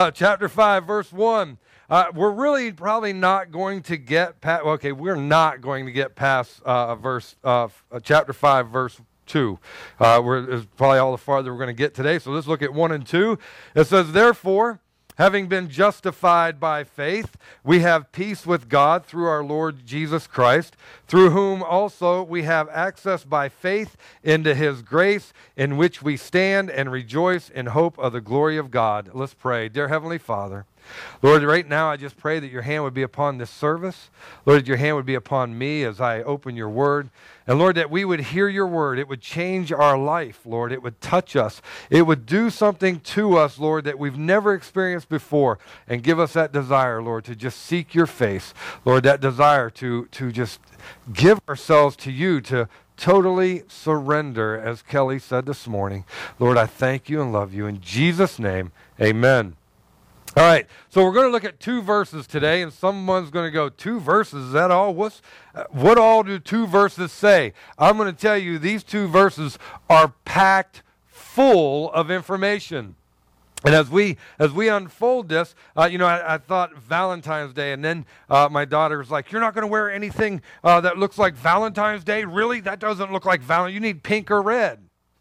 Chapter 5, verse 1. We're really probably not going to get past, we're not going to get past chapter 5, verse 2. It's probably all the farther we're going to get today. So let's look at 1 and 2. It says, therefore, having been justified by faith, we have peace with God through our Lord Jesus Christ, through whom also we have access by faith into his grace, in which we stand and rejoice in hope of the glory of God. Let's pray. Dear Heavenly Father, Lord, right now I just pray that your hand would be upon this service. Lord, that your hand would be upon me as I open your word. And Lord, that we would hear your word. It would change our life, Lord. It would touch us. It would do something to us, Lord, that we've never experienced before. And give us that desire, Lord, to just seek your face. Lord, that desire to just give ourselves to you, to totally surrender, as Kelly said this morning. Lord, I thank you and love you. In Jesus' name, amen. All right, so we're going to look at 2 verses today, and someone's going to go, 2 verses, is that all? What all do 2 verses say? I'm going to tell you these 2 verses are packed full of information. And as we unfold this, I thought Valentine's Day, and then my daughter was like, you're not going to wear anything that looks like Valentine's Day? Really? That doesn't look like Valentine's. You need pink or red.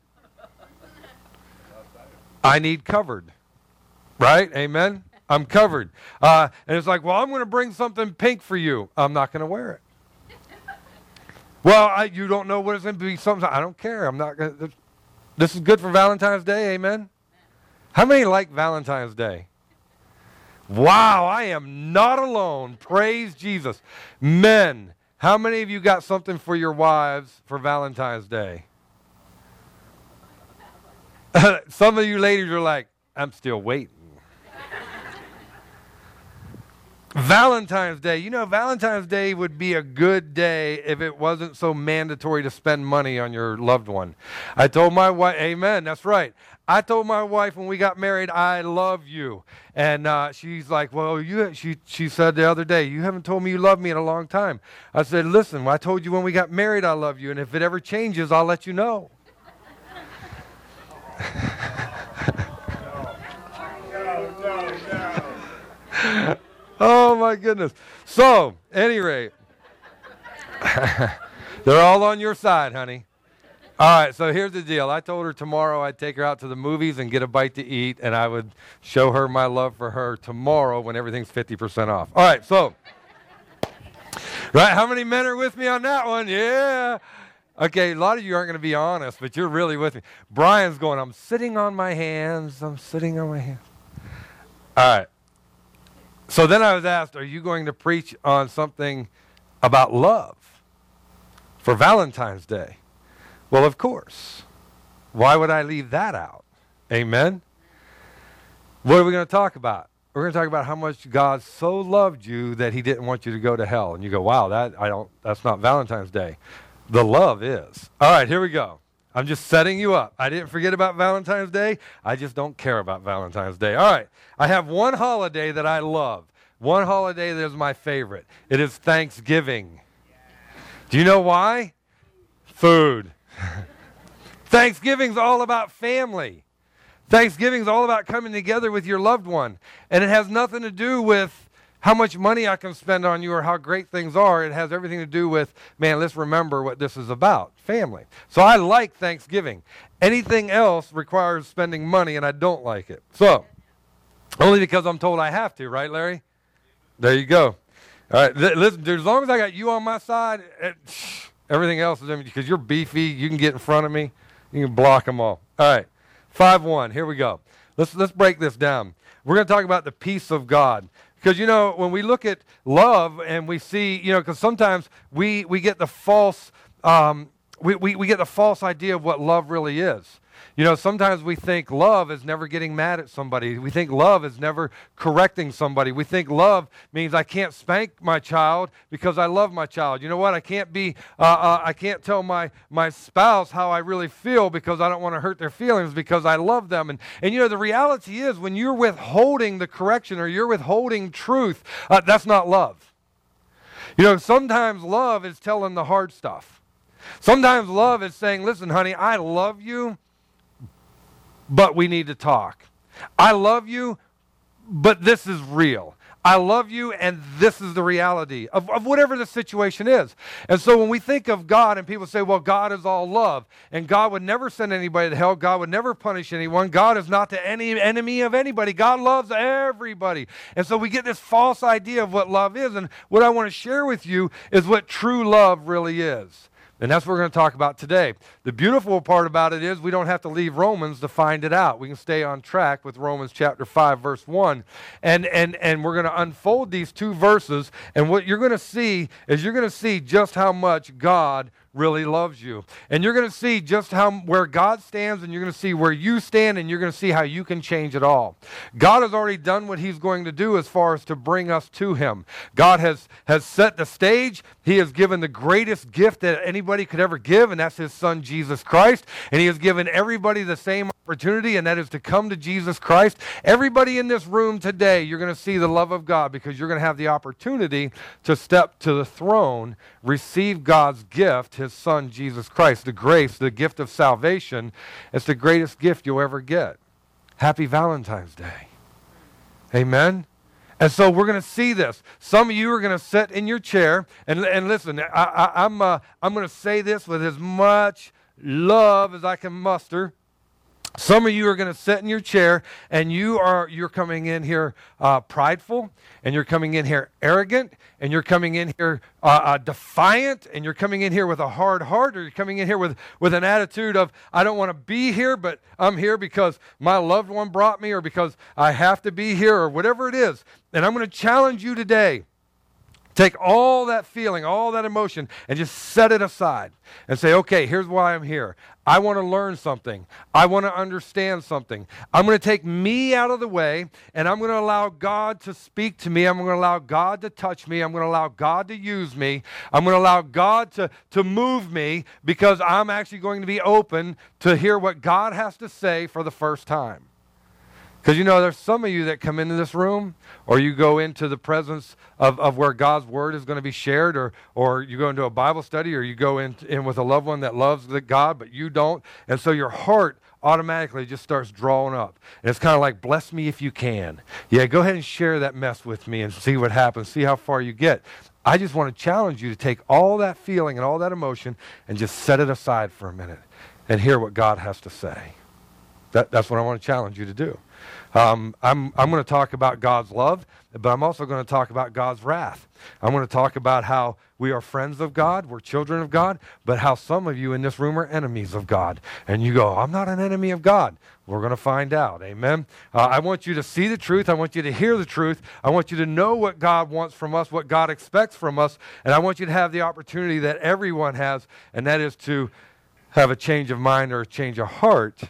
I need covered. Right? Amen? I'm covered. And it's like, well, I'm going to bring something pink for you. I'm not going to wear it. Well, you don't know what it's going to be. Something. I don't care. I'm not going to. This is good for Valentine's Day. Amen? How many like Valentine's Day? Wow, I am not alone. Praise Jesus. Men, how many of you got something for your wives for Valentine's Day? Some of you ladies are like, I'm still waiting. Valentine's Day. Valentine's Day would be a good day if it wasn't so mandatory to spend money on your loved one. I told my wife, amen, that's right. I told my wife when we got married, I love you. And she's like, well, she said the other day, you haven't told me you love me in a long time. I said, listen, I told you when we got married I love you, and if it ever changes, I'll let you know. No. Oh, my goodness. So, at any rate, they're all on your side, honey. All right, so here's the deal. I told her tomorrow I'd take her out to the movies and get a bite to eat, and I would show her my love for her tomorrow when everything's 50% off. All right, so, right, how many men are with me on that one? Yeah. Okay, a lot of you aren't going to be honest, but you're really with me. Brian's going, I'm sitting on my hands. I'm sitting on my hands. All right. So then I was asked, are you going to preach on something about love for Valentine's Day? Well, of course. Why would I leave that out? Amen? What are we going to talk about? We're going to talk about how much God so loved you that he didn't want you to go to hell. And you go, wow, that's not Valentine's Day. The love is. All right, here we go. I'm just setting you up. I didn't forget about Valentine's Day. I just don't care about Valentine's Day. All right. I have one holiday that I love. One holiday that is my favorite. It is Thanksgiving. Do you know why? Food. Thanksgiving's all about family. Thanksgiving's all about coming together with your loved one. And it has nothing to do with how much money I can spend on you or how great things are. It has everything to do with, man, let's remember what this is about, family. So I like Thanksgiving. Anything else requires spending money, and I don't like it. So, only because I'm told I have to, right, Larry? There you go. All right, listen, dude, as long as I got you on my side, everything else is because you're beefy. You can get in front of me. You can block them all. All right, 5-1. Here we go. Let's break this down. We're going to talk about the peace of God. Because, when we look at love and we see, because sometimes we get the false, we get the false idea of what love really is. Sometimes we think love is never getting mad at somebody. We think love is never correcting somebody. We think love means I can't spank my child because I love my child. You know what? I can't tell my spouse how I really feel because I don't want to hurt their feelings because I love them. And the reality is when you're withholding the correction or you're withholding truth, that's not love. Sometimes love is telling the hard stuff. Sometimes love is saying, listen, honey, I love you, but we need to talk. I love you, but this is real. I love you, and this is the reality of whatever the situation is. And so when we think of God and people say, well, God is all love, and God would never send anybody to hell, God would never punish anyone, God is not the enemy of anybody, God loves everybody. And so we get this false idea of what love is, and what I want to share with you is what true love really is. And that's what we're going to talk about today. The beautiful part about it is we don't have to leave Romans to find it out. We can stay on track with Romans chapter 5, verse 1. And we're going to unfold these two verses. And what you're going to see is you're going to see just how much God really loves you. And you're going to see just where God stands, and you're going to see where you stand, and you're going to see how you can change it all. God has already done what he's going to do as far as to bring us to him. God has set the stage. He has given the greatest gift that anybody could ever give, and that's his son, Jesus Christ. And he has given everybody the same opportunity, and that is to come to Jesus Christ. Everybody in this room today, you're going to see the love of God, because you're going to have the opportunity to step to the throne, receive God's gift, his son, Jesus Christ, the grace, the gift of salvation. It's the greatest gift you'll ever get. Happy Valentine's Day. Amen? And so we're going to see this. Some of you are going to sit in your chair, and listen, I'm going to say this with as much love as I can muster. Some of you are going to sit in your chair, and you're coming in here prideful, and you're coming in here arrogant, and you're coming in here defiant, and you're coming in here with a hard heart, or you're coming in here with an attitude of, I don't want to be here, but I'm here because my loved one brought me, or because I have to be here, or whatever it is. And I'm going to challenge you today. Take all that feeling, all that emotion, and just set it aside and say, okay, here's why I'm here. I want to learn something. I want to understand something. I'm going to take me out of the way, and I'm going to allow God to speak to me. I'm going to allow God to touch me. I'm going to allow God to use me. I'm going to allow God to move me, because I'm actually going to be open to hear what God has to say for the first time. Because, there's some of you that come into this room, or you go into the presence of where God's word is going to be shared, or you go into a Bible study, or you go in with a loved one that loves God, but you don't. And so your heart automatically just starts drawing up. And it's kind of like, bless me if you can. Yeah, go ahead and share that mess with me and see what happens, see how far you get. I just want to challenge you to take all that feeling and all that emotion and just set it aside for a minute and hear what God has to say. That's what I want to challenge you to do. I'm going to talk about God's love, but I'm also going to talk about God's wrath. I'm going to talk about how we are friends of God, we're children of God, but how some of you in this room are enemies of God. And you go, I'm not an enemy of God. We're going to find out. Amen. I want you to see the truth. I want you to hear the truth. I want you to know what God wants from us, what God expects from us. And I want you to have the opportunity that everyone has, and that is to have a change of mind or a change of heart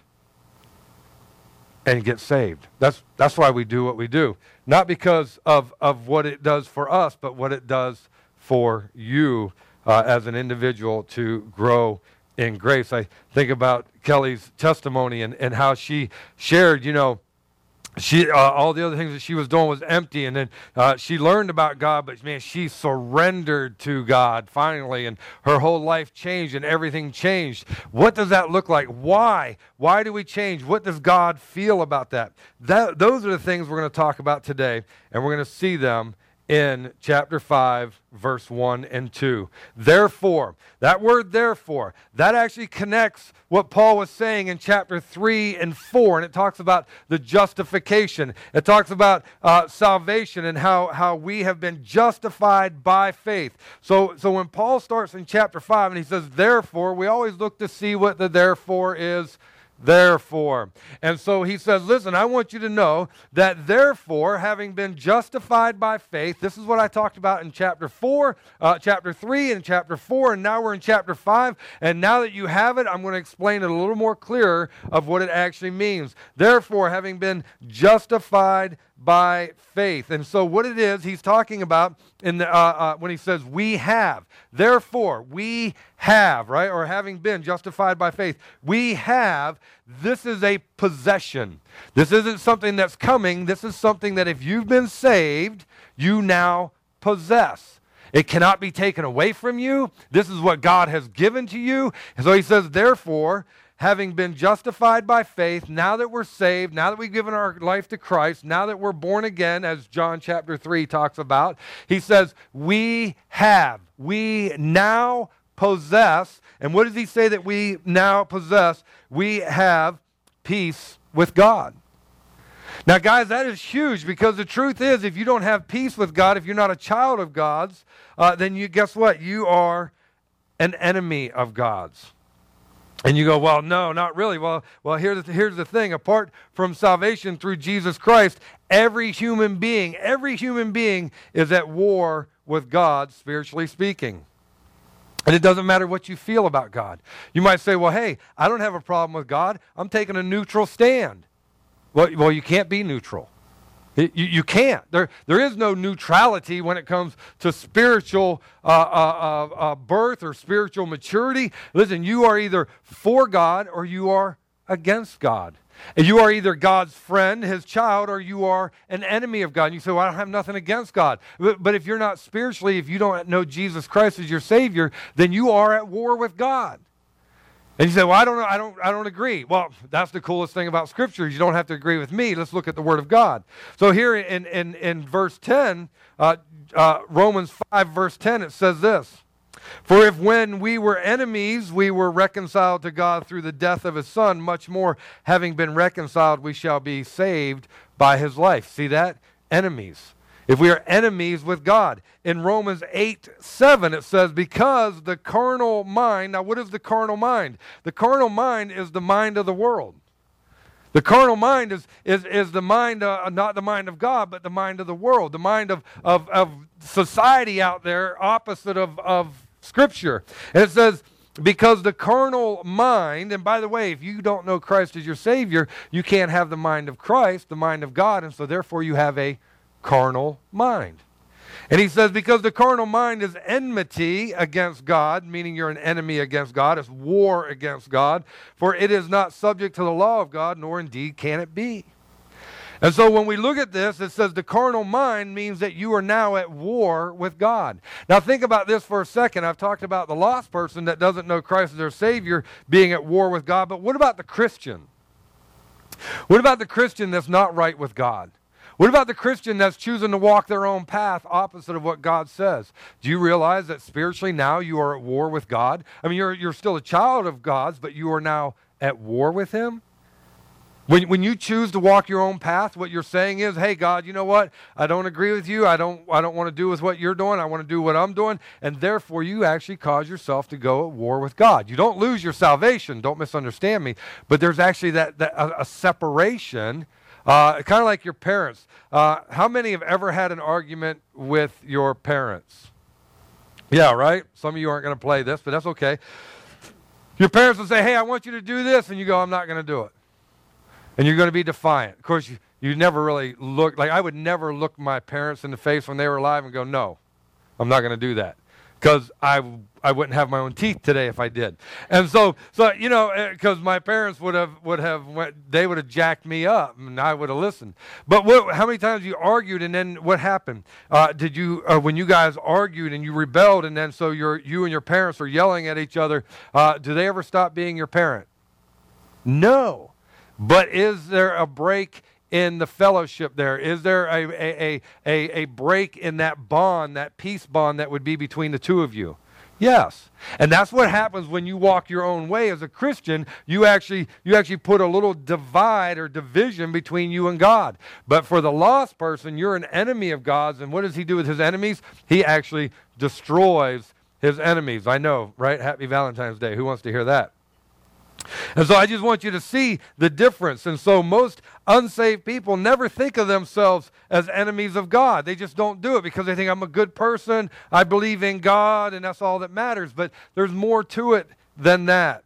and get saved. That's why we do what we do. Not because of what it does for us, but what it does for you as an individual to grow in grace. I think about Kelly's testimony and how she shared, she all the other things that she was doing was empty, and then she learned about God, but man, she surrendered to God finally, and her whole life changed and everything changed. What does that look like? Why do we change? What does God feel about that? Those are the things we're going to talk about today, and we're going to see them in chapter 5, verse 1 and 2. Therefore, that word therefore, that actually connects what Paul was saying in chapter 3 and 4, and it talks about the justification. It talks about salvation and how we have been justified by faith. So when Paul starts in chapter 5 and he says therefore, we always look to see what the therefore is. Therefore. And so he says, listen, I want you to know that therefore, having been justified by faith, this is what I talked about in chapter 3 and chapter 4, and now we're in chapter 5, and now that you have it, I'm going to explain it a little more clearer of what it actually means. Therefore, having been justified by faith. And so what it is, he's talking about in the, when he says we have. Therefore, we have, right? Or having been justified by faith. We have. This is a possession. This isn't something that's coming. This is something that if you've been saved, you now possess. It cannot be taken away from you. This is what God has given to you. And so he says, therefore, having been justified by faith, now that we're saved, now that we've given our life to Christ, now that we're born again, as John chapter 3 talks about, he says, we now possess, and what does he say that we now possess? We have peace with God. Now, guys, that is huge, because the truth is, if you don't have peace with God, if you're not a child of God's, then guess what? You are an enemy of God's. And you go, well, no, not really. Well, here's the thing. Apart from salvation through Jesus Christ, every human being is at war with God, spiritually speaking. And it doesn't matter what you feel about God. You might say, well, hey, I don't have a problem with God. I'm taking a neutral stand. Well, you can't be neutral. You can't. There is no neutrality when it comes to spiritual birth or spiritual maturity. Listen, you are either for God or you are against God. And you are either God's friend, his child, or you are an enemy of God. And you say, well, I don't have nothing against God. But if you're not spiritually, if you don't know Jesus Christ as your Savior, then you are at war with God. And you say, well, I don't know, I don't agree. Well, that's the coolest thing about Scripture. You don't have to agree with me. Let's look at the Word of God. So here in verse 10, Romans 5, verse 10, it says this. For if when we were enemies, we were reconciled to God through the death of his Son, much more, having been reconciled, we shall be saved by his life. See that? Enemies. If we are enemies with God. In Romans 8:7, it says, because the carnal mind, now what is the carnal mind? The carnal mind is the mind of the world. The carnal mind is the mind, not the mind of God, but the mind of the world, the mind of society out there, opposite of Scripture. And it says, because the carnal mind, and by the way, if you don't know Christ as your Savior, you can't have the mind of Christ, the mind of God, and so therefore you have a carnal mind. And he says, because the carnal mind is enmity against God, meaning you're an enemy against God, it's war against God, for it is not subject to the law of God, nor indeed can it be. And so when we look at this, it says the carnal mind means that you are now at war with God. Now think about this for a second. I've talked about the lost person that doesn't know Christ as their Savior being at war with God, but what about the Christian? What about the Christian that's not right with God? What about the Christian that's choosing to walk their own path opposite of what God says? Do you realize that spiritually now you are at war with God? I mean, you're still a child of God's, but you are now at war with him? When you choose to walk your own path, what you're saying is, hey, God, you know what? I don't agree with you. I don't want to do with what you're doing. I want to do what I'm doing. And therefore, you actually cause yourself to go at war with God. You don't lose your salvation. Don't misunderstand me. But there's actually a separation, kind of like your parents. How many have ever had an argument with your parents? Yeah, right? Some of you aren't going to play this, but that's okay. Your parents will say, hey, I want you to do this. And you go, I'm not going to do it. And you're going to be defiant. Of course, you never really look, like I would never look my parents in the face when they were alive and go, no, I'm not going to do that. Because I wouldn't have my own teeth today if I did. And so you know, because my parents would have jacked me up and I would have listened. But how many times you argued and then what happened? When you guys argued and you rebelled and then so you and your parents are yelling at each other, do they ever stop being your parent? No. But is there a break in the fellowship there? Is there a break in that bond, that peace bond that would be between the two of you? Yes. And that's what happens when you walk your own way as a Christian. You actually put a little divide or division between you and God. But for the lost person, you're an enemy of God's. And what does he do with his enemies? He actually destroys his enemies. I know, right? Happy Valentine's Day. Who wants to hear that? And so I just want you to see the difference. And so most unsaved people never think of themselves as enemies of God. They just don't do it because they think I'm a good person, I believe in God, and that's all that matters. But there's more to it than that.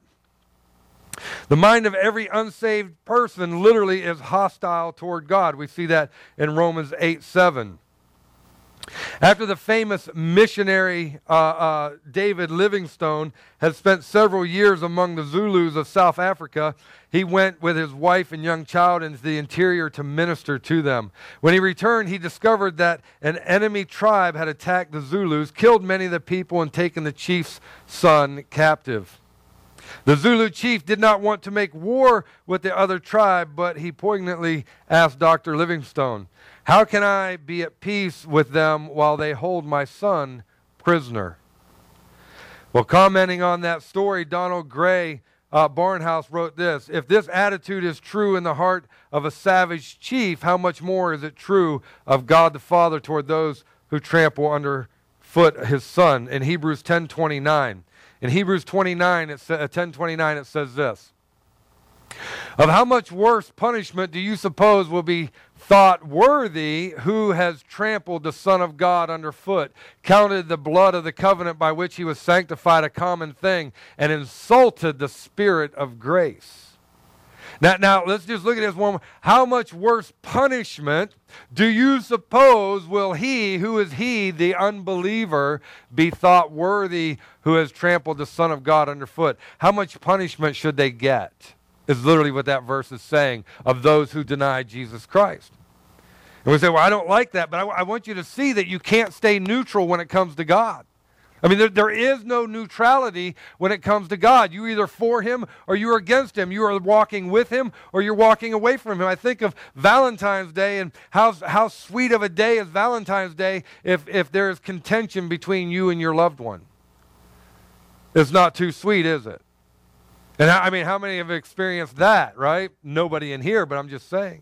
The mind of every unsaved person literally is hostile toward God. We see that in Romans 8:7. After the famous missionary David Livingstone had spent several years among the Zulus of South Africa, he went with his wife and young child into the interior to minister to them. When he returned, he discovered that an enemy tribe had attacked the Zulus, killed many of the people, and taken the chief's son captive. The Zulu chief did not want to make war with the other tribe, but he poignantly asked Dr. Livingstone, how can I be at peace with them while they hold my son prisoner? Well, commenting on that story, Donald Gray Barnhouse wrote this: if this attitude is true in the heart of a savage chief, how much more is it true of God the Father toward those who trample underfoot his son? In Hebrews 10:29. In Hebrews 10:29 it says this: of how much worse punishment do you suppose will be thought worthy who has trampled the Son of God underfoot, counted the blood of the covenant by which he was sanctified a common thing, and insulted the Spirit of grace? Now let's just look at this one. How much worse punishment do you suppose will he, who is he, the unbeliever, be thought worthy who has trampled the Son of God underfoot? How much punishment should they get? Is literally what that verse is saying of those who deny Jesus Christ. And we say, well, I don't like that, but I want you to see that you can't stay neutral when it comes to God. I mean, there is no neutrality when it comes to God. You're either for him or you're against him. You are walking with him or you're walking away from him. I think of Valentine's Day, and how sweet of a day is Valentine's Day if there is contention between you and your loved one. It's not too sweet, is it? And I mean, how many have experienced that, right? Nobody in here, but I'm just saying.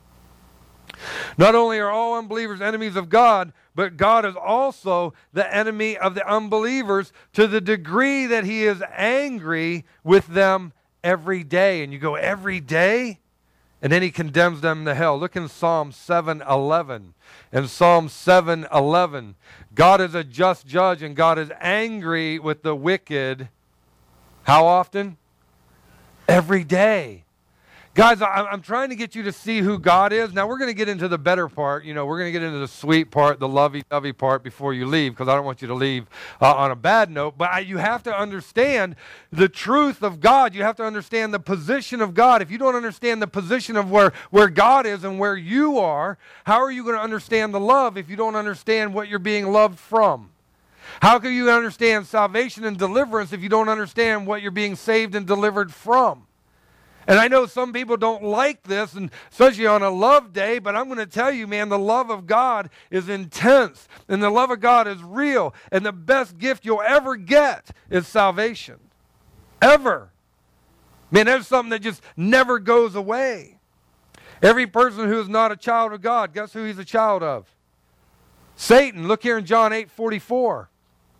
Not only are all unbelievers enemies of God, but God is also the enemy of the unbelievers to the degree that he is angry with them every day. And you go, every day? And then he condemns them to hell. Look in Psalm 7:11. In Psalm 7:11, God is a just judge and God is angry with the wicked. How often? Every day. Guys, I'm trying to get you to see who God is. Now, we're going to get into the better part. You know, we're going to get into the sweet part, the lovey-dovey part before you leave, because I don't want you to leave on a bad note. But you have to understand the truth of God. You have to understand the position of God. If you don't understand the position of where God is and where you are, how are you going to understand the love if you don't understand what you're being loved from? How can you understand salvation and deliverance if you don't understand what you're being saved and delivered from? And I know some people don't like this, and especially on a love day, but I'm going to tell you, man, the love of God is intense, and the love of God is real, and the best gift you'll ever get is salvation. Ever. Man, that's something that just never goes away. Every person who is not a child of God, guess who he's a child of? Satan. Look here in John 8:44.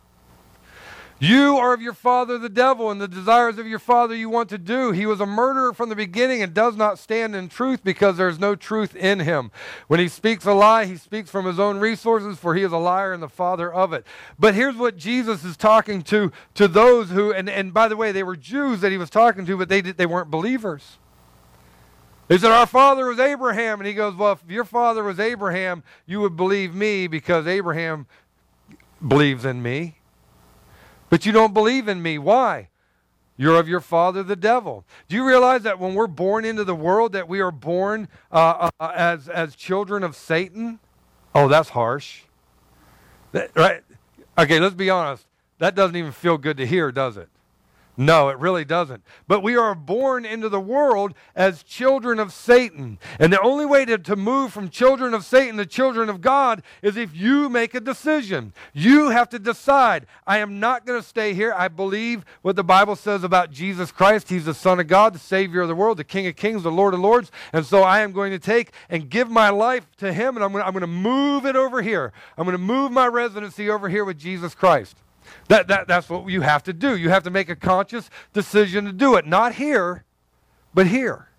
You are of your father the devil, and the desires of your father you want to do. He was a murderer from the beginning and does not stand in truth because there is no truth in him. When he speaks a lie, he speaks from his own resources, for he is a liar and the father of it. But here's what Jesus is talking to those who, and by the way, they were Jews that he was talking to, but they weren't believers. They said, our father was Abraham. And he goes, well, if your father was Abraham, you would believe me because Abraham believes in me. But you don't believe in me. Why? You're of your father, the devil. Do you realize that when we're born into the world, that we are born as children of Satan? Oh, that's harsh. Right? Okay, let's be honest. That doesn't even feel good to hear, does it? No, it really doesn't. But we are born into the world as children of Satan. And the only way to move from children of Satan to children of God is if you make a decision. You have to decide, I am not going to stay here. I believe what the Bible says about Jesus Christ. He's the Son of God, the Savior of the world, the King of Kings, the Lord of Lords. And so I am going to take and give my life to him, and I'm going to move it over here. I'm going to move my residency over here with Jesus Christ. That's what you have to do. You have to make a conscious decision to do it. Not here, but here.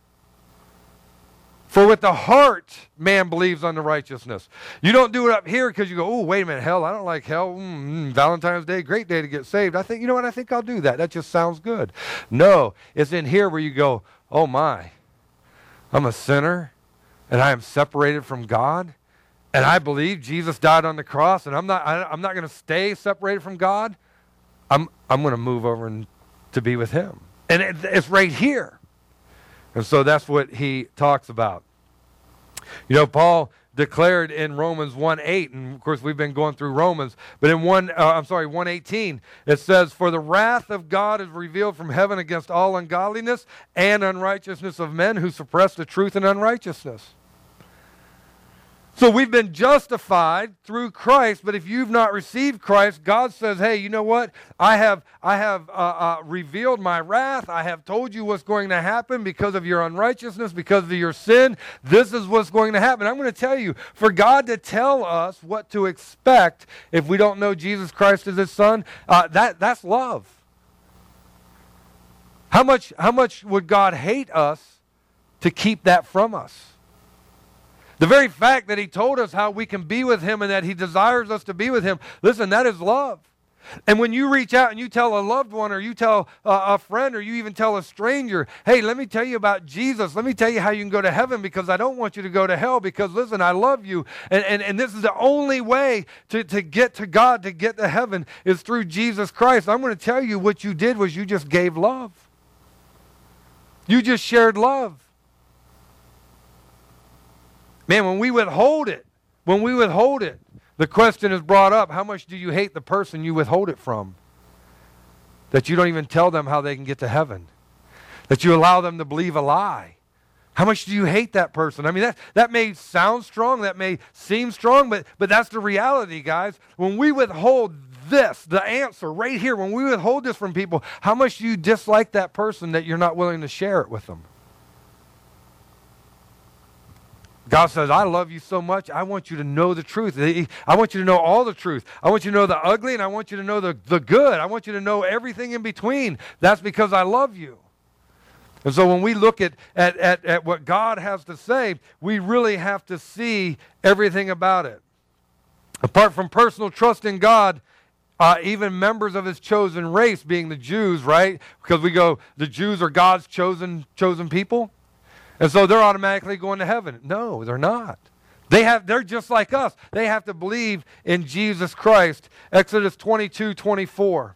For with the heart, man believes unto righteousness. You don't do it up here because you go, oh, wait a minute, hell, I don't like hell. Valentine's Day, great day to get saved. I think, you know what, I think I'll do that. That just sounds good. No, it's in here where you go, oh my, I'm a sinner and I am separated from God. And I believe Jesus died on the cross, and I'm not going to stay separated from God. I'm going to move over to be with him. And it's right here. And so that's what he talks about. You know, Paul declared in Romans 1:8, and of course we've been going through Romans, but in 1:18, it says, "For the wrath of God is revealed from heaven against all ungodliness and unrighteousness of men who suppress the truth in unrighteousness." So we've been justified through Christ, but if you've not received Christ, God says, hey, you know what? I have revealed my wrath. I have told you what's going to happen because of your unrighteousness, because of your sin. This is what's going to happen. I'm going to tell you, for God to tell us what to expect if we don't know Jesus Christ as his son, that's love. How much would God hate us to keep that from us? The very fact that he told us how we can be with him and that he desires us to be with him, listen, that is love. And when you reach out and you tell a loved one or you tell a friend or you even tell a stranger, hey, let me tell you about Jesus. Let me tell you how you can go to heaven because I don't want you to go to hell because, listen, I love you. And this is the only way to get to God, to get to heaven, is through Jesus Christ. I'm going to tell you what you did was you just gave love. You just shared love. Man, when we withhold it, the question is brought up, how much do you hate the person you withhold it from? That you don't even tell them how they can get to heaven. That you allow them to believe a lie. How much do you hate that person? I mean, that may sound strong, that may seem strong, but that's the reality, guys. When we withhold this, the answer right here, when we withhold this from people, how much do you dislike that person that you're not willing to share it with them? God says, I love you so much, I want you to know the truth. I want you to know all the truth. I want you to know the ugly, and I want you to know the good. I want you to know everything in between. That's because I love you. And so when we look at what God has to say, we really have to see everything about it. Apart from personal trust in God, even members of his chosen race, being the Jews, right? Because we go, the Jews are God's chosen people. And so they're automatically going to heaven. No, they're not. They're just like us. They have to believe in Jesus Christ. Exodus 22:24.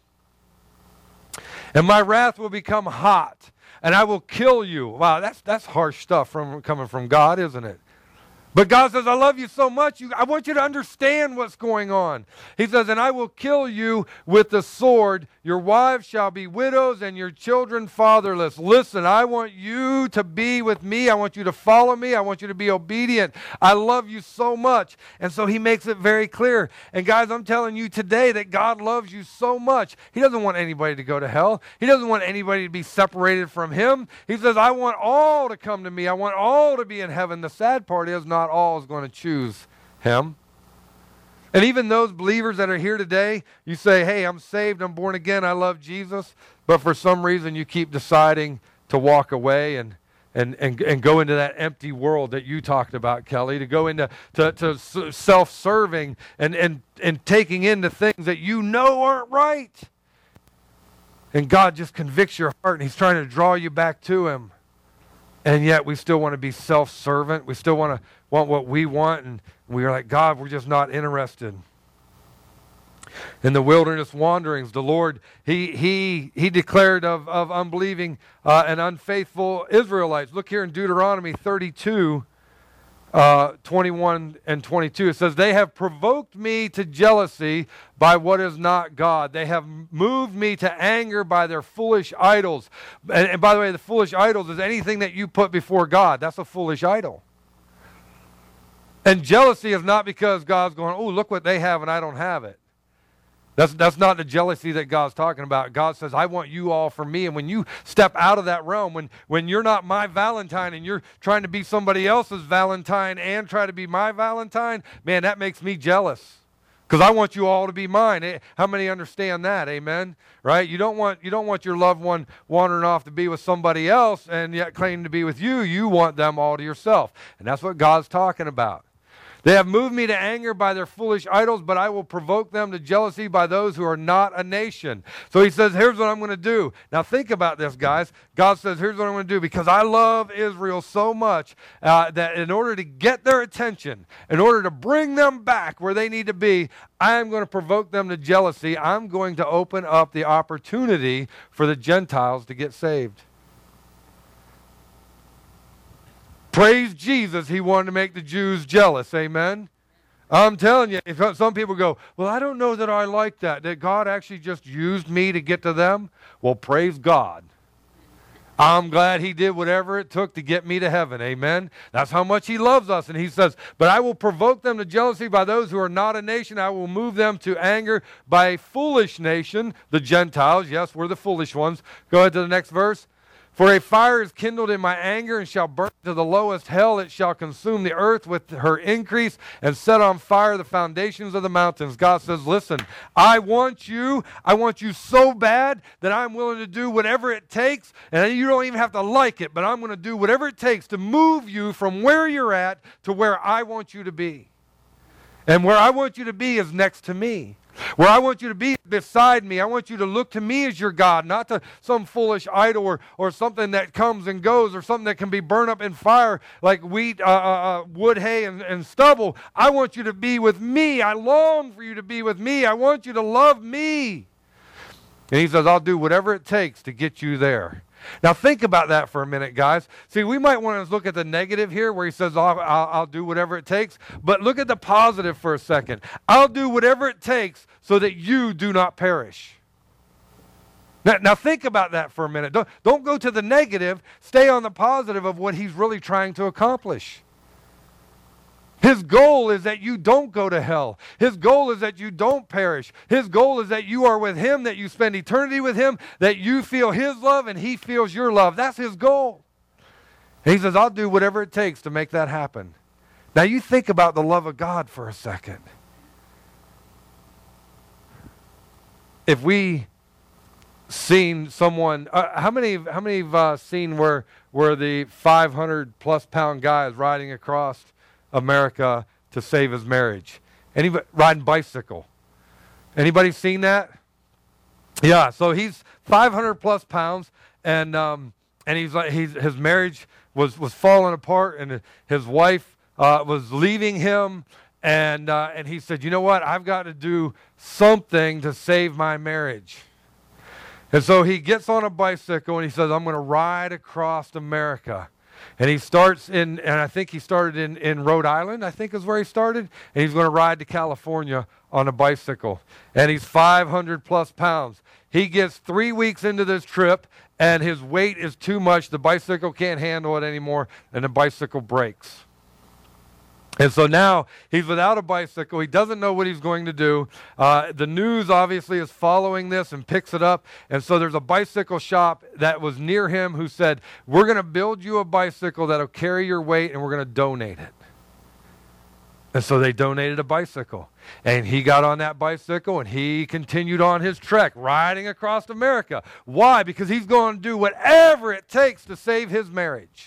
And my wrath will become hot, and I will kill you. Wow, that's harsh stuff coming from God, isn't it? But God says, I love you so much, I want you to understand what's going on. He says, and I will kill you with the sword. Your wives shall be widows and your children fatherless. Listen, I want you to be with me. I want you to follow me. I want you to be obedient. I love you so much. And so he makes it very clear. And guys, I'm telling you today that God loves you so much. He doesn't want anybody to go to hell. He doesn't want anybody to be separated from him. He says, I want all to come to me. I want all to be in heaven. The sad part is not all is going to choose him. And even those believers that are here today, you say, hey, I'm saved, I'm born again, I love Jesus, but for some reason you keep deciding to walk away and go into that empty world that you talked about, Kelly, to go into self-serving and taking into things that you know aren't right. And God just convicts your heart and he's trying to draw you back to him. And yet we still want to be self-servant. We still want what we want. And we are like, God, we're just not interested. In the wilderness wanderings, the Lord, he declared of unbelieving and unfaithful Israelites. Look here in Deuteronomy 32, 21 and 22. It says, they have provoked me to jealousy by what is not God. They have moved me to anger by their foolish idols. And by the way, the foolish idols is anything that you put before God. That's a foolish idol. And jealousy is not because God's going, oh, look what they have and I don't have it. That's not the jealousy that God's talking about. God says, I want you all for me. And when you step out of that realm, when you're not my Valentine and you're trying to be somebody else's Valentine and try to be my Valentine, man, that makes me jealous. Because I want you all to be mine. How many understand that? Amen? Right? You don't want your loved one wandering off to be with somebody else and yet claiming to be with you. You want them all to yourself. And that's what God's talking about. They have moved me to anger by their foolish idols, but I will provoke them to jealousy by those who are not a nation. So he says, here's what I'm going to do. Now think about this, guys. God says, here's what I'm going to do. Because I love Israel so much that in order to get their attention, in order to bring them back where they need to be, I'm going to provoke them to jealousy. I'm going to open up the opportunity for the Gentiles to get saved. Praise Jesus, he wanted to make the Jews jealous. Amen? I'm telling you, if some people go, well, I don't know that I like that God actually just used me to get to them. Well, praise God. I'm glad he did whatever it took to get me to heaven. Amen? That's how much he loves us. And he says, but I will provoke them to jealousy by those who are not a nation. I will move them to anger by a foolish nation, the Gentiles. Yes, we're the foolish ones. Go ahead to the next verse. For a fire is kindled in my anger and shall burn to the lowest hell. It shall consume the earth with her increase and set on fire the foundations of the mountains. God says, listen, I want you so bad that I'm willing to do whatever it takes. And you don't even have to like it, but I'm going to do whatever it takes to move you from where you're at to where I want you to be. And where I want you to be is next to me. Where I want you to be beside me. I want you to look to me as your God, not to some foolish idol or something that comes and goes or something that can be burned up in fire like wheat, wood, hay, and stubble. I want you to be with me. I long for you to be with me. I want you to love me. And he says, I'll do whatever it takes to get you there. Now think about that for a minute, guys. See, we might want to look at the negative here where he says, I'll do whatever it takes. But look at the positive for a second. I'll do whatever it takes so that you do not perish. Now think about that for a minute. Don't go to the negative. Stay on the positive of what he's really trying to accomplish. His goal is that you don't go to hell. His goal is that you don't perish. His goal is that you are with him, that you spend eternity with him, that you feel his love and he feels your love. That's his goal. And he says, I'll do whatever it takes to make that happen. Now you think about the love of God for a second. If we seen someone, how many have seen where the 500+ pound guy is riding across America to save his marriage? Anybody riding bicycle? Anybody seen that? Yeah, so he's 500+ pounds, and his marriage was falling apart, and his wife was leaving him, and he said, you know what? I've got to do something to save my marriage. And so he gets on a bicycle and he says, I'm going to ride across America. And he starts and I think he started in Rhode Island, I think is where he started. And he's going to ride to California on a bicycle. And he's 500+ pounds. He gets 3 weeks into this trip and his weight is too much. The bicycle can't handle it anymore and the bicycle breaks. And so now he's without a bicycle. He doesn't know what he's going to do. The news obviously is following this and picks it up. And so there's a bicycle shop that was near him who said, we're going to build you a bicycle that'll carry your weight and we're going to donate it. And so they donated a bicycle. And he got on that bicycle and he continued on his trek, riding across America. Why? Because he's going to do whatever it takes to save his marriage.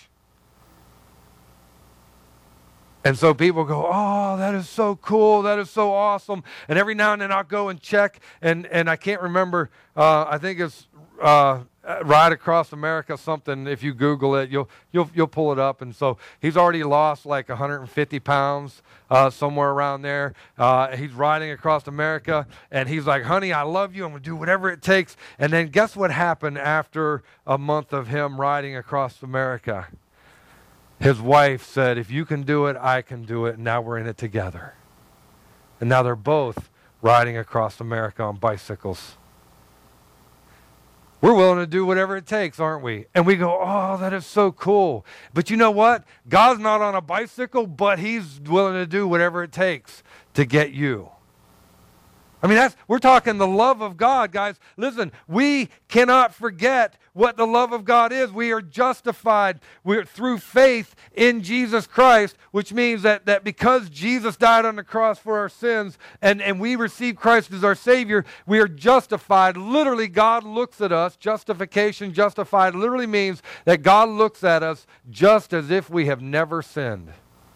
And so people go, oh, that is so cool. That is so awesome. And every now and then I'll go and check, and I can't remember. I think it's Ride Across America something. If you Google it, you'll pull it up. And so he's already lost like 150 pounds, somewhere around there. He's riding across America, and he's like, honey, I love you. I'm going to do whatever it takes. And then guess what happened after a month of him riding across America? His wife said, if you can do it, I can do it, and now we're in it together. And now they're both riding across America on bicycles. We're willing to do whatever it takes, aren't we? And we go, oh, that is so cool. But you know what? God's not on a bicycle, but he's willing to do whatever it takes to get you. I mean, we're talking the love of God, guys. Listen, we cannot forget what the love of God is. We are justified through faith in Jesus Christ, which means that because Jesus died on the cross for our sins and we receive Christ as our Savior, we are justified. Literally, God looks at us. Justification, justified, literally means that God looks at us just as if we have never sinned.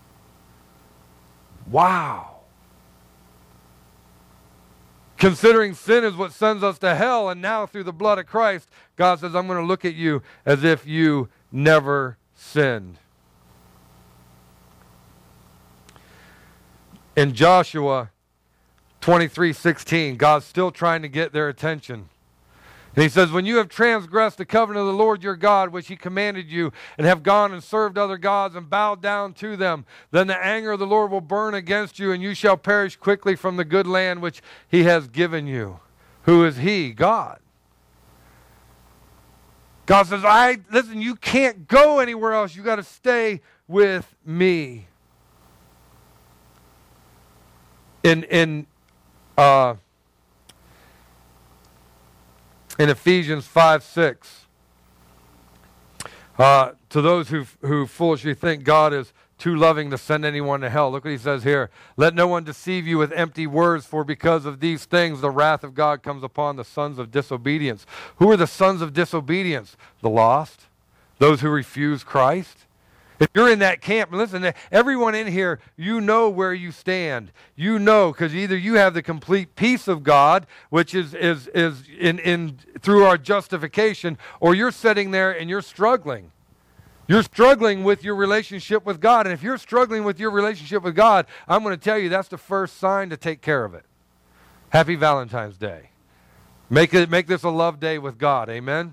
Wow. Considering sin is what sends us to hell, and now through the blood of Christ, God says, I'm going to look at you as if you never sinned. In Joshua 23:16, God's still trying to get their attention. And he says, when you have transgressed the covenant of the Lord your God, which he commanded you, and have gone and served other gods and bowed down to them, then the anger of the Lord will burn against you, and you shall perish quickly from the good land which he has given you. Who is he? God. God says, listen, you can't go anywhere else. You got to stay with me. In Ephesians 5:6, to those who foolishly think God is too loving to send anyone to hell, look what he says here. Let no one deceive you with empty words, for because of these things the wrath of God comes upon the sons of disobedience. Who are the sons of disobedience? The lost, those who refuse Christ. If you're in that camp, listen, everyone in here, you know where you stand. You know, because either you have the complete peace of God, which is in through our justification, or you're sitting there and you're struggling. You're struggling with your relationship with God. And if you're struggling with your relationship with God, I'm going to tell you that's the first sign to take care of it. Happy Valentine's Day. Make this a love day with God. Amen?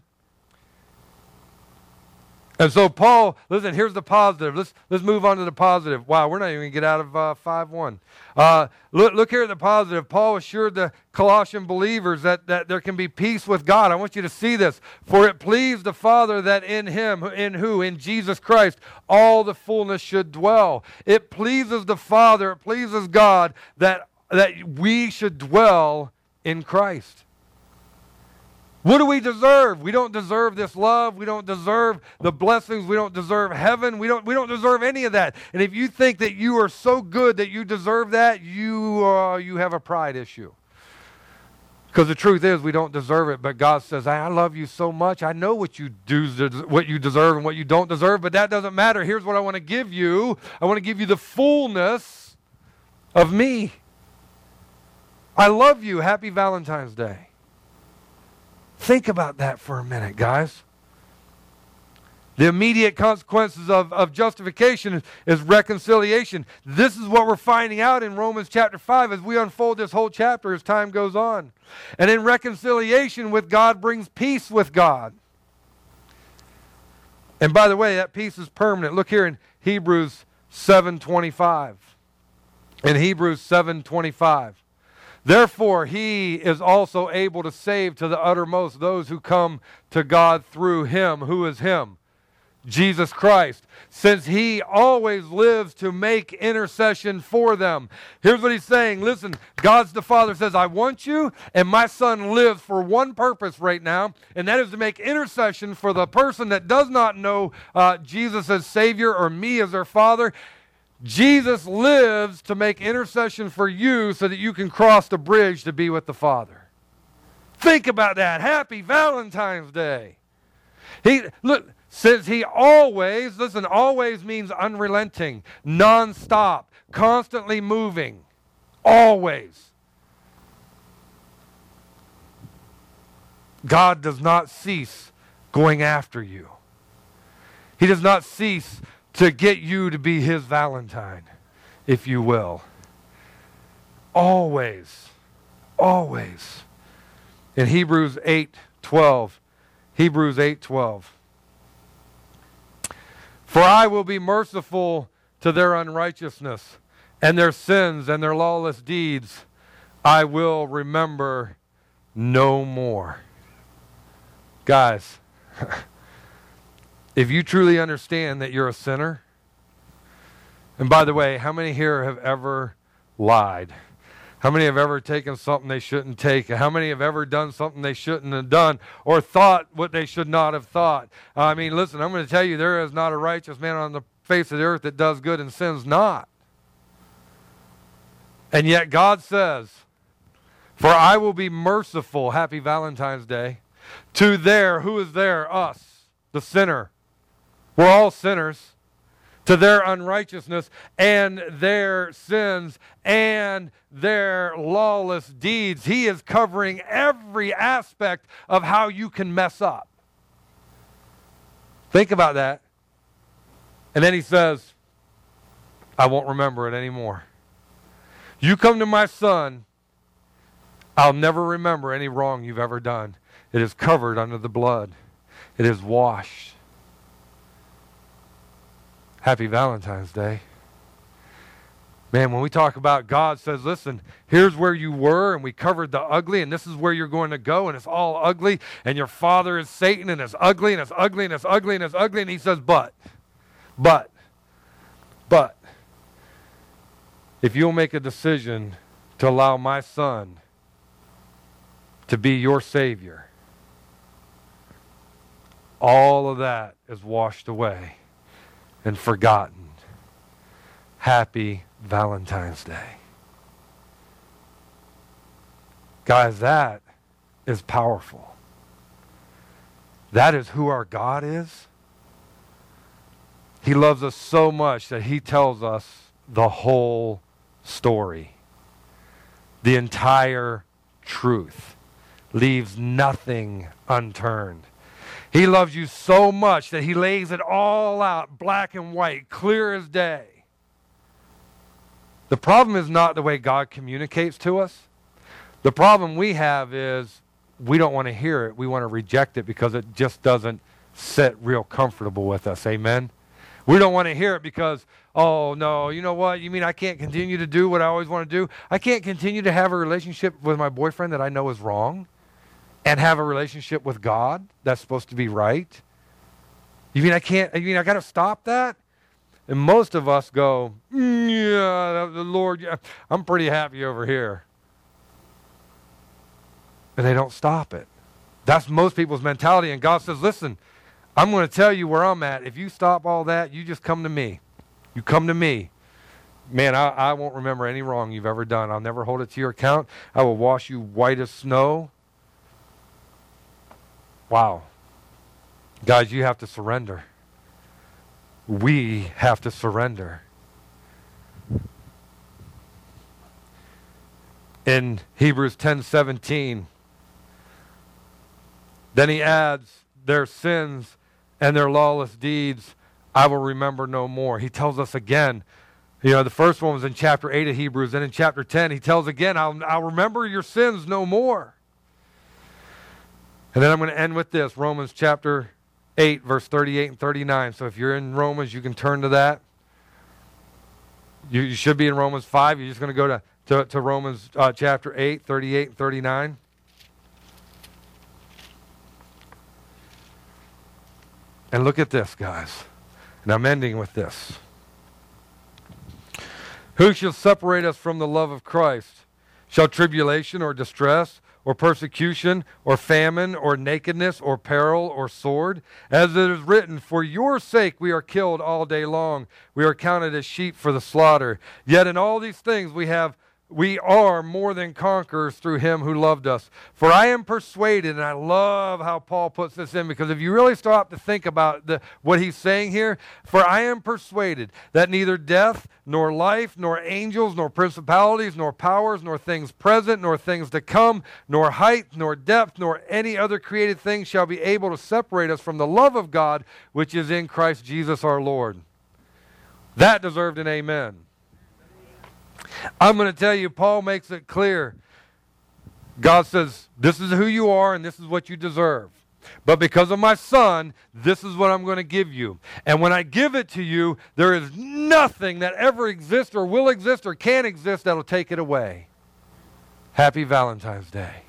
And so Paul, listen, here's the positive. Let's move on to the positive. Wow, we're not even going to get out of 5:1. Look here at the positive. Paul assured the Colossian believers that there can be peace with God. I want you to see this. For it pleased the Father that in him, in Jesus Christ, all the fullness should dwell. It pleases the Father, it pleases God that we should dwell in Christ. What do we deserve? We don't deserve this love. We don't deserve the blessings. We don't deserve heaven. We don't deserve any of that. And if you think that you are so good that you deserve that, you have a pride issue. Because the truth is, we don't deserve it. But God says, I love you so much. I know what you deserve and what you don't deserve, but that doesn't matter. Here's what I want to give you. I want to give you the fullness of me. I love you. Happy Valentine's Day. Think about that for a minute, guys. The immediate consequences of justification is reconciliation. This is what we're finding out in Romans chapter 5 as we unfold this whole chapter as time goes on. And in reconciliation with God brings peace with God. And by the way, that peace is permanent. Look here in Hebrews 7:25. In Hebrews 7:25. Therefore, he is also able to save to the uttermost those who come to God through him. Who is him? Jesus Christ. Since he always lives to make intercession for them. Here's what he's saying. Listen, God the Father says, I want you, and my Son lives for one purpose right now, and that is to make intercession for the person that does not know Jesus as Savior or me as their Father. Jesus lives to make intercession for you so that you can cross the bridge to be with the Father. Think about that. Happy Valentine's Day. Says he always, listen, always means unrelenting, nonstop, constantly moving, always. God does not cease going after you. He does not cease to get you to be his Valentine, if you will. Always. Always. In Hebrews 8:12. Hebrews 8:12. For I will be merciful to their unrighteousness, and their sins and their lawless deeds I will remember no more. Guys, if you truly understand that you're a sinner, and by the way, how many here have ever lied? How many have ever taken something they shouldn't take? How many have ever done something they shouldn't have done or thought what they should not have thought? I mean, listen, I'm going to tell you, there is not a righteous man on the face of the earth that does good and sins not. And yet God says, for I will be merciful, happy Valentine's Day, to their, who is there? Us, the sinner. We're all sinners. To their unrighteousness and their sins and their lawless deeds. He is covering every aspect of how you can mess up. Think about that. And then he says, I won't remember it anymore. You come to my Son, I'll never remember any wrong you've ever done. It is covered under the blood. It is washed. Happy Valentine's Day. Man, when we talk about God says, listen, here's where you were, and we covered the ugly, and this is where you're going to go, and it's all ugly, and your father is Satan, and it's ugly, and it's ugly, and it's ugly, and it's ugly, and he says, but, if you'll make a decision to allow my son to be your Savior, all of that is washed away and forgotten. Happy Valentine's Day. Guys, that is powerful. That is who our God is. He loves us so much that he tells us the whole story. The entire truth. Leaves nothing unturned. He loves you so much that he lays it all out, black and white, clear as day. The problem is not the way God communicates to us. The problem we have is we don't want to hear it. We want to reject it because it just doesn't sit real comfortable with us. Amen? We don't want to hear it because, oh, no, you know what? You mean I can't continue to do what I always want to do? I can't continue to have a relationship with my boyfriend that I know is wrong and have a relationship with God that's supposed to be right? You mean I got to stop that? And most of us go, yeah, the Lord, yeah, I'm pretty happy over here. And they don't stop it. That's most people's mentality. And God says, listen, I'm going to tell you where I'm at. If you stop all that, you just come to me. You come to me. Man, I won't remember any wrong you've ever done. I'll never hold it to your account. I will wash you white as snow. Wow. Guys, you have to surrender. We have to surrender. In Hebrews 10:17, then he adds, their sins and their lawless deeds I will remember no more. He tells us again, the first one was in chapter 8 of Hebrews, and in chapter 10 he tells again, I'll remember your sins no more. And then I'm going to end with this, Romans chapter 8, verse 38 and 39. So if you're in Romans, you can turn to that. You should be in Romans 5. You're just going to go to Romans chapter 8, 38 and 39. And look at this, guys. And I'm ending with this. Who shall separate us from the love of Christ? Shall tribulation or distress or persecution, or famine, or nakedness, or peril, or sword? As it is written, for your sake we are killed all day long. We are counted as sheep for the slaughter. Yet in all these things we are more than conquerors through him who loved us. For I am persuaded, and I love how Paul puts this in, because if you really stop to think about what he's saying here, for I am persuaded that neither death, nor life, nor angels, nor principalities, nor powers, nor things present, nor things to come, nor height, nor depth, nor any other created thing shall be able to separate us from the love of God, which is in Christ Jesus our Lord. That deserved an amen. I'm going to tell you, Paul makes it clear. God says, this is who you are and this is what you deserve. But because of my son, this is what I'm going to give you. And when I give it to you, there is nothing that ever exists or will exist or can exist that will take it away. Happy Valentine's Day.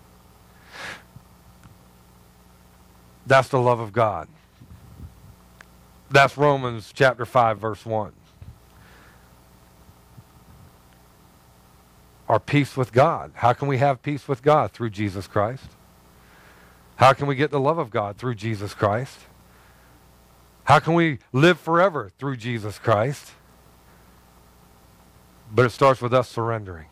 That's the love of God. That's Romans chapter 5, verse 1. Our peace with God. How can we have peace with God? Through Jesus Christ. How can we get the love of God? Through Jesus Christ. How can we live forever? Through Jesus Christ. But it starts with us surrendering.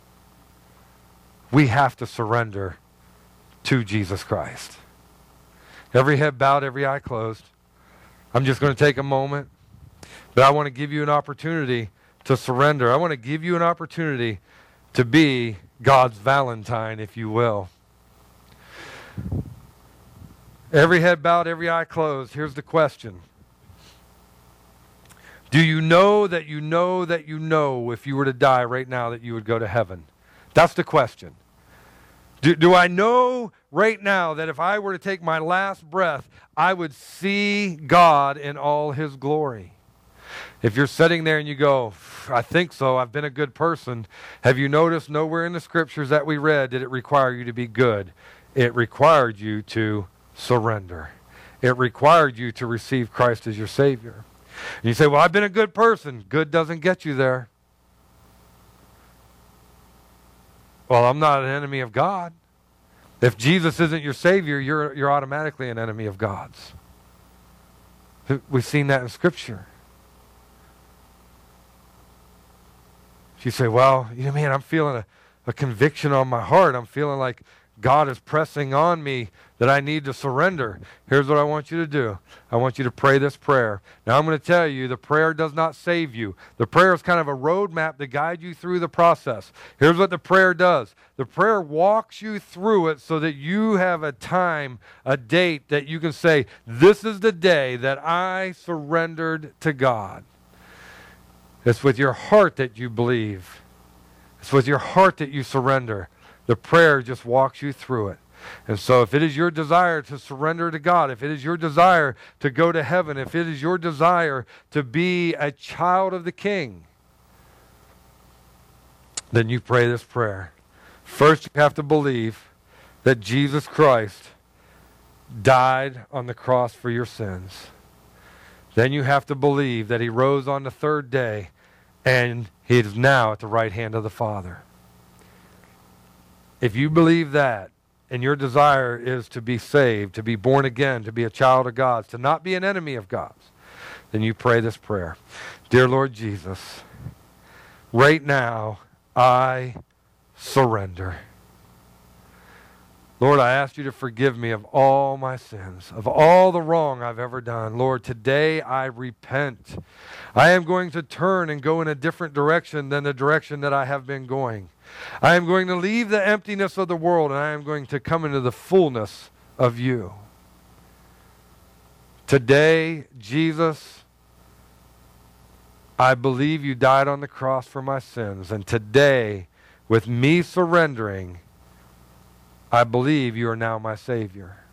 We have to surrender to Jesus Christ. Every head bowed, every eye closed. I'm just going to take a moment, but I want to give you an opportunity to surrender. I want to give you an opportunity to be God's Valentine, if you will. Every head bowed, every eye closed. Here's the question. Do you know that you know that you know if you were to die right now that you would go to heaven? That's the question. Do I know right now that if I were to take my last breath, I would see God in all his glory? If you're sitting there and you go, I think so, I've been a good person, have you noticed nowhere in the scriptures that we read did it require you to be good? It required you to surrender. It required you to receive Christ as your Savior. And you say, well, I've been a good person. Good doesn't get you there. Well, I'm not an enemy of God. If Jesus isn't your Savior, you're automatically an enemy of God's. We've seen that in Scripture. You say, well, man, I'm feeling a conviction on my heart. I'm feeling like God is pressing on me that I need to surrender. Here's what I want you to do. I want you to pray this prayer. Now, I'm going to tell you, the prayer does not save you. The prayer is kind of a roadmap to guide you through the process. Here's what the prayer does. The prayer walks you through it so that you have a time, a date that you can say, this is the day that I surrendered to God. It's with your heart that you believe. It's with your heart that you surrender. The prayer just walks you through it. And so if it is your desire to surrender to God, if it is your desire to go to heaven, if it is your desire to be a child of the King, then you pray this prayer. First, you have to believe that Jesus Christ died on the cross for your sins. Then you have to believe that he rose on the third day and he is now at the right hand of the Father. If you believe that, and your desire is to be saved, to be born again, to be a child of God's, to not be an enemy of God's, then you pray this prayer. Dear Lord Jesus, right now I surrender. Lord, I ask you to forgive me of all my sins, of all the wrong I've ever done. Lord, today I repent. I am going to turn and go in a different direction than the direction that I have been going. I am going to leave the emptiness of the world, and I am going to come into the fullness of you. Today, Jesus, I believe you died on the cross for my sins, and today, with me surrendering, I believe you are now my Savior.